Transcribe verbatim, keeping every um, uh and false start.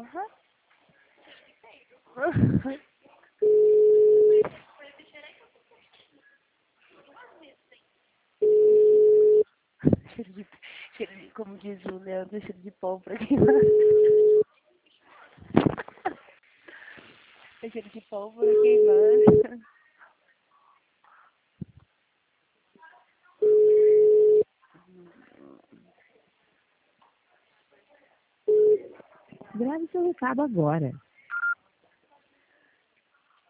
Aham. Cheiro de, cheiro de, como diz o Leandro, cheiro de pólvora queimada. É cheiro de pólvora queimada. Grave seu recado agora.